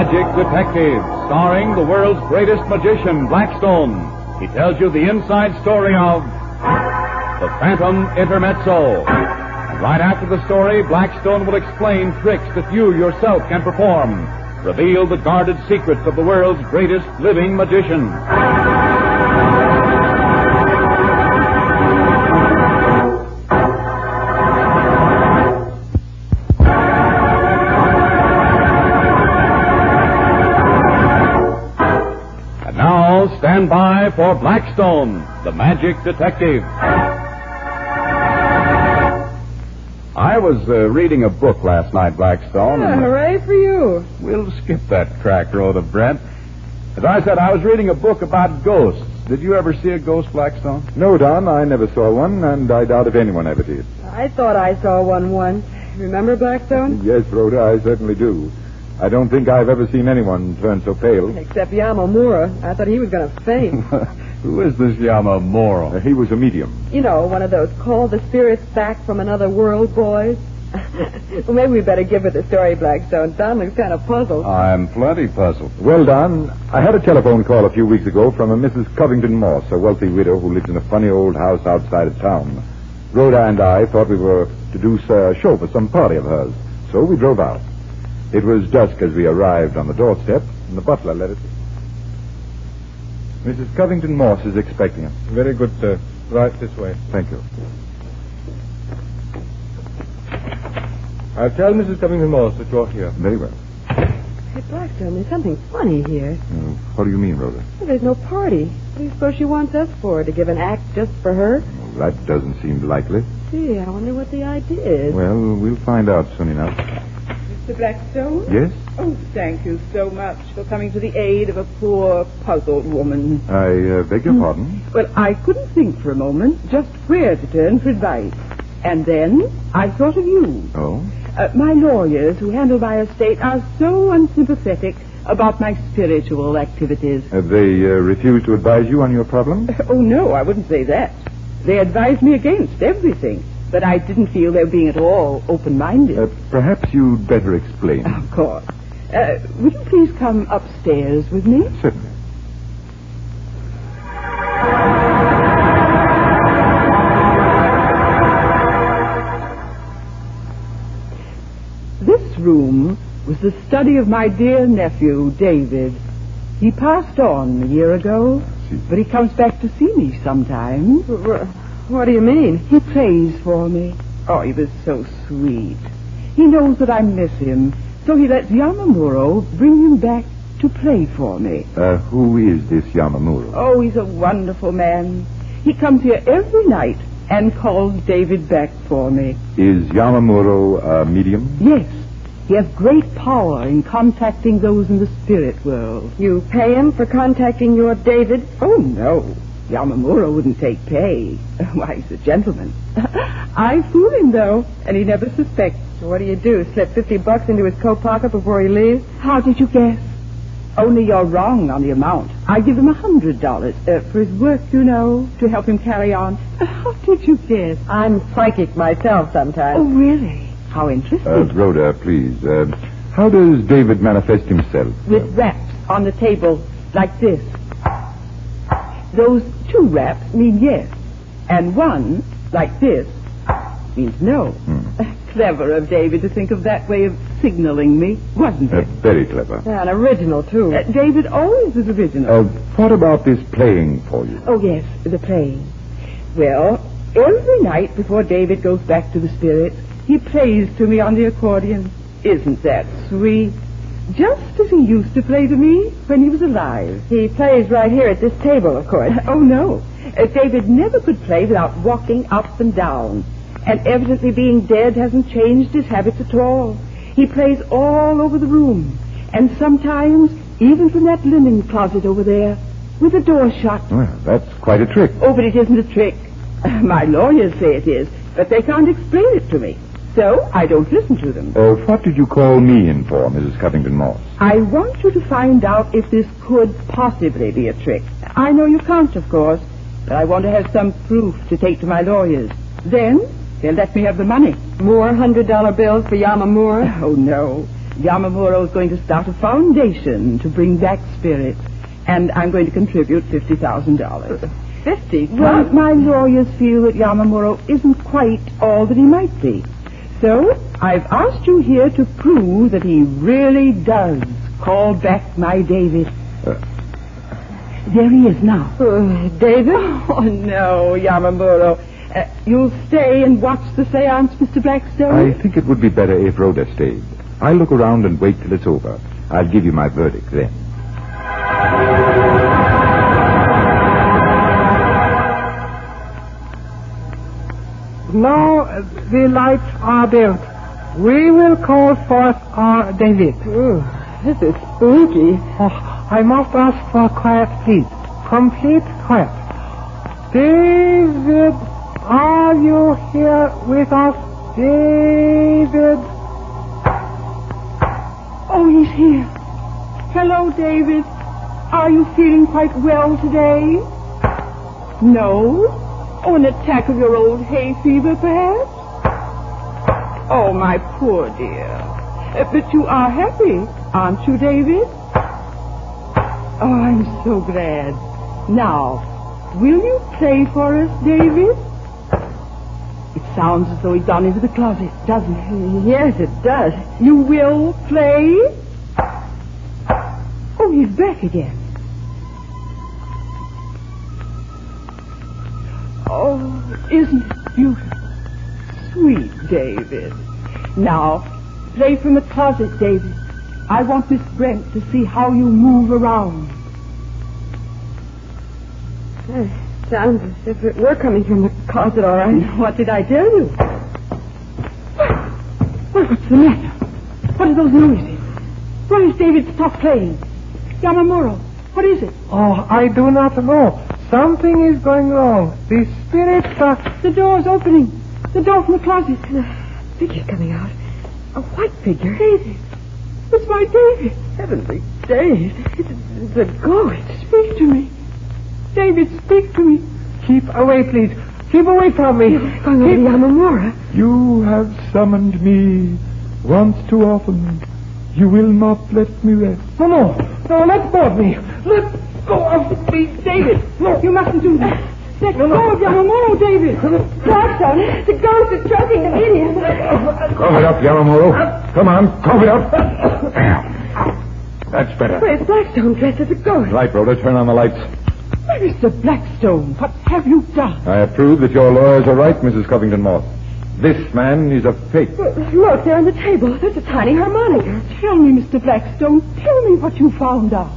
Magic Detective, starring the world's greatest magician, Blackstone. He tells you the inside story of The Phantom Intermezzo. And right after the story, Blackstone will explain tricks that you yourself can perform. Reveal the guarded secrets of the world's greatest living magician. Stand by for Blackstone, the Magic Detective. I was reading a book last night, Blackstone. Hooray for you. We'll skip that track, Rhoda Brent. As I said, I was reading a book about ghosts. Did you ever see a ghost, Blackstone? No, Don, I never saw one, and I doubt if anyone ever did. I thought I saw one once. Remember, Blackstone? Yes, Rhoda, I certainly do. I don't think I've ever seen anyone turn so pale. Except Yamamura. I thought he was going to faint. Who is this Yamamura? He was a medium. You know, one of those call the spirits back from another world boys. Well, maybe we better give it the story, Blackstone. Don looks kind of puzzled. I'm plenty puzzled. Well, Don, I had a telephone call a few weeks ago from a Mrs. Covington Moss, a wealthy widow who lives in a funny old house outside of town. Rhoda and I thought we were to do a show for some party of hers, so we drove out. It was dusk as we arrived on the doorstep, and the butler let us in. Mrs. Covington Moss is expecting us. Very good, sir. Right this way. Thank you. I'll tell Mrs. Covington Moss that you're here. Very well. Hey, Blackstone, there's something funny here. What do you mean, Rhoda? Well, there's no party. What do you suppose she wants us for? To give an act just for her? Well, that doesn't seem likely. Gee, I wonder what the idea is. Well, we'll find out soon enough. Mr. Blackstone? Yes? Oh, thank you so much for coming to the aid of a poor, puzzled woman. I beg your pardon? Well, I couldn't think for a moment just where to turn for advice. And then I thought of you. Oh? My lawyers who handle my estate are so unsympathetic about my spiritual activities. Have they refused to advise you on your problem? Oh, no, I wouldn't say that. They advised me against everything. But I didn't feel they were being at all open-minded. Perhaps you'd better explain. Of course. Would you please come upstairs with me? Certainly. This room was the study of my dear nephew, David. He passed on a year ago, but he comes back to see me sometimes. What do you mean? He plays for me. Oh, he was so sweet. He knows that I miss him, so he lets Yamamuro bring him back to play for me. Who is this Yamamuro? Oh, he's a wonderful man. He comes here every night and calls David back for me. Is Yamamuro a medium? Yes. He has great power in contacting those in the spirit world. You pay him for contacting your David? Oh, no. Yamamura wouldn't take pay. Why, he's a gentleman. I fool him, though, and he never suspects. What do you do, slip $50 into his coat pocket before he leaves? How did you guess? Only you're wrong on the amount. I give him $100 for his work, you know, to help him carry on. How did you guess? I'm psychic myself sometimes. Oh, really? How interesting. Rhoda, please. How does David manifest himself? With raps on the table, like this. Those 2 raps mean yes, and 1, like this, means no. Clever of David to think of that way of signaling me, wasn't it? Very clever. Yeah, and original, too. David always is original. What about this playing for you? Oh, yes, the playing. Well, every night before David goes back to the spirits, he plays to me on the accordion. Isn't that sweet? Just as he used to play to me when he was alive. He plays right here at this table, of course. Oh, no. David never could play without walking up and down. And evidently being dead hasn't changed his habits at all. He plays all over the room. And sometimes even from that linen closet over there, with the door shut. Well, that's quite a trick. Oh, but it isn't a trick. My lawyers say it is, but they can't explain it to me. So I don't listen to them. What did you call me in for, Mrs. Covington Moss? I want you to find out if this could possibly be a trick. I know you can't, of course, but I want to have some proof to take to my lawyers. Then they'll let me have the money. More $100 bills for Yamamura? Oh, no. Yamamuro is going to start a foundation to bring back spirits, and I'm going to contribute $50,000. 50? Well, my lawyers feel that Yamamuro isn't quite all that he might be. So, I've asked you here to prove that he really does call back my David. There he is now. David? Oh, no, Yamamuro. You'll stay and watch the seance, Mr. Blackstone? I think it would be better if Rhoda stayed. I'll look around and wait till it's over. I'll give you my verdict then. Now the lights are built. We will call forth our David. Ooh, this is spooky. Oh, I must ask for quiet, please. Complete quiet. David, are you here with us? David. Oh, he's here. Hello, David. Are you feeling quite well today? No? Oh, an attack of your old hay fever, perhaps? Oh, my poor dear. But you are happy, aren't you, David? Oh, I'm so glad. Now, will you play for us, David? It sounds as though he's gone into the closet, doesn't it? Yes, it does. You will play? Oh, he's back again. Oh, isn't it beautiful? Sweet David. Now, play from the closet, David. I want Miss Brent to see how you move around. Sounds as if it were coming from the closet, all right. What did I tell you? What's the matter? What are those noises? Why has David stopped playing? Yamamuro, what is it? Oh, I do not know. Something is going wrong. The spirits are... The door's opening. The door from the closet. A figure's coming out. A white figure. David. It's my David. Heavenly days. It's a ghost. Speak to me. David, speak to me. Keep away, please. Keep away from me. You're going over to Yamamura. You have summoned me once too often. You will not let me rest. No, let go of me. Let go of me, David. No, you mustn't do that. Let go of Yamamuro, David. Blackstone, the ghost is choking the medium. Cough it up, Yamamuro. Come on, cough it up. That's better. Where's Blackstone dressed as a ghost? Right, Rhoda, turn on the lights. Mr. Blackstone, what have you done? I approve that your lawyers are right, Mrs. Covington Moss. This man is a fake. Look, there on the table. There's a tiny harmonica. Tell me, Mr. Blackstone, tell me what you found out.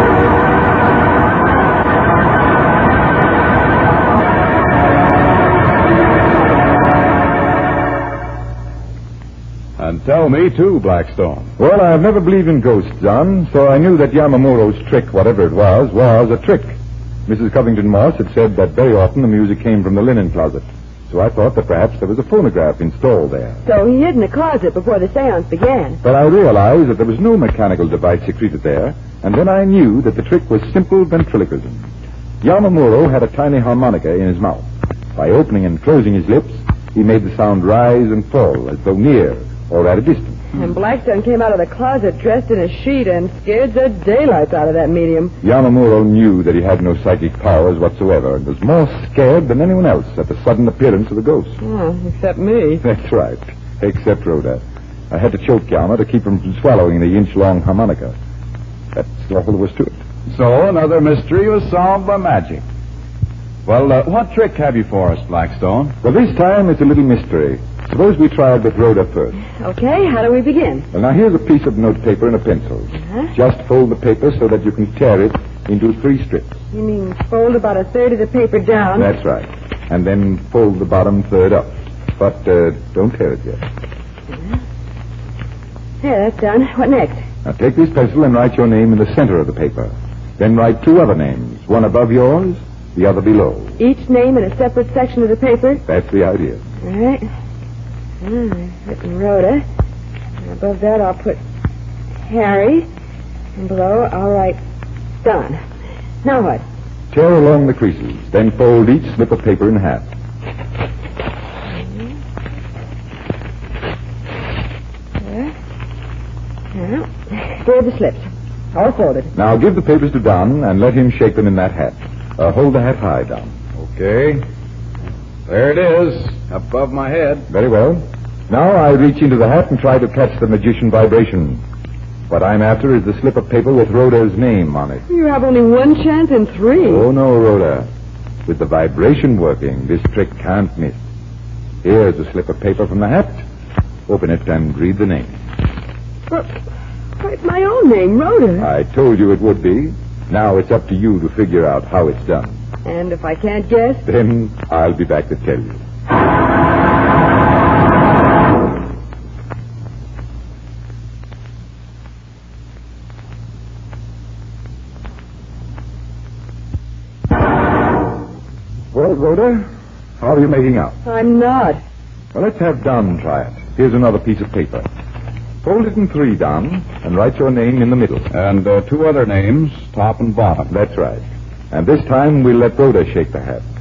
And tell me, too, Blackstone. Well, I've never believed in ghosts, John, so I knew that Yamamuro's trick, whatever it was a trick. Mrs. Covington Moss had said that very often the music came from the linen closet. So I thought that perhaps there was a phonograph installed there. So he hid in the closet before the seance began. But I realized that there was no mechanical device secreted there, and then I knew that the trick was simple ventriloquism. Yamamuro had a tiny harmonica in his mouth. By opening and closing his lips, he made the sound rise and fall as though near or at a distance. And Blackstone came out of the closet dressed in a sheet and scared the daylights out of that medium. Yamamuro knew that he had no psychic powers whatsoever and was more scared than anyone else at the sudden appearance of the ghost. Oh, except me. That's right. Except Rhoda. I had to choke Yama to keep him from swallowing the inch-long harmonica. That's all there was to it. So another mystery was solved by magic. Well, what trick have you for us, Blackstone? Well, this time it's a little mystery. Suppose we try it with Rhoda first. Okay, how do we begin? Well, now here's a piece of notepaper and a pencil. Just fold the paper so that you can tear it into 3 strips. You mean fold about a third of the paper down? That's right. And then fold the bottom third up. But don't tear it yet. There, that's done. What next? Now take this pencil and write your name in the center of the paper. Then write 2 other names, one above yours, the other below. Each name in a separate section of the paper? That's the idea. All right. I've written Rhoda. And above that, I'll put Harry. And below, I'll write Don. Now what? Tear along the creases, then fold each slip of paper in half. There. Well, here are the slips. All folded. Now give the papers to Don and let him shake them in that hat. Hold the hat high, Don. Okay. There it is, above my head. Very well. Now I reach into the hat and try to catch the magician vibration. What I'm after is the slip of paper with Rhoda's name on it. You have only one chance in 3. Oh, no, Rhoda. With the vibration working, this trick can't miss. Here's a slip of paper from the hat. Open it and read the name. Well, it's my own name, Rhoda. I told you it would be. Now it's up to you to figure out how it's done. And if I can't guess? Then I'll be back to tell you. Well, Rhoda, how are you making out? I'm not. Well, let's have Don try it. Here's another piece of paper. Fold it in 3, Don, and write your name in the middle. And 2 other names, top and bottom. That's right. And this time we'll let Rhoda shake the hat.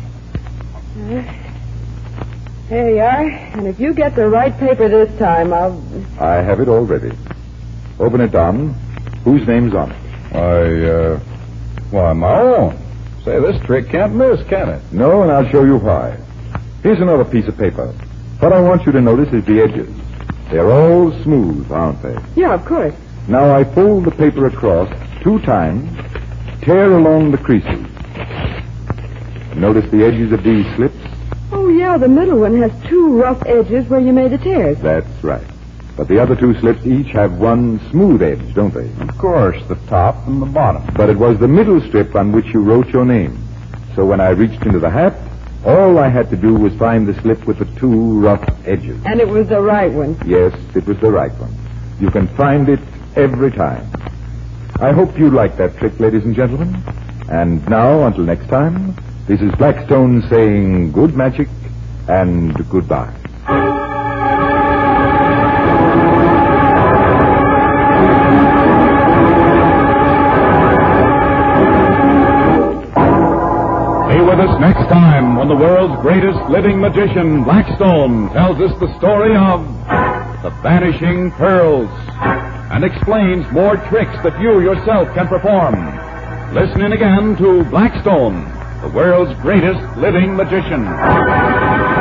There you are. And if you get the right paper this time, I have it all ready. Open it, Don. Whose name's on it? Why, my own. Say, this trick can't miss, can it? No, and I'll show you why. Here's another piece of paper. What I want you to notice is the edges. They're all smooth, aren't they? Yeah, of course. Now I fold the paper across 2 times, tear along the creases. Notice the edges of these slips? Oh, yeah, the middle one has 2 rough edges where you made the tears. That's right. But the other 2 slips each have 1 smooth edge, don't they? Of course, the top and the bottom. But it was the middle strip on which you wrote your name. So when I reached into the hat, all I had to do was find the slip with the 2 rough edges. And it was the right one. Yes, it was the right one. You can find it every time. I hope you like that trick, ladies and gentlemen. And now, until next time, this is Blackstone saying good magic and goodbye. Be with us next time when the world's greatest living magician, Blackstone, tells us the story of the Vanishing Pearls and explains more tricks that you yourself can perform. Listen in again to Blackstone, the world's greatest living magician.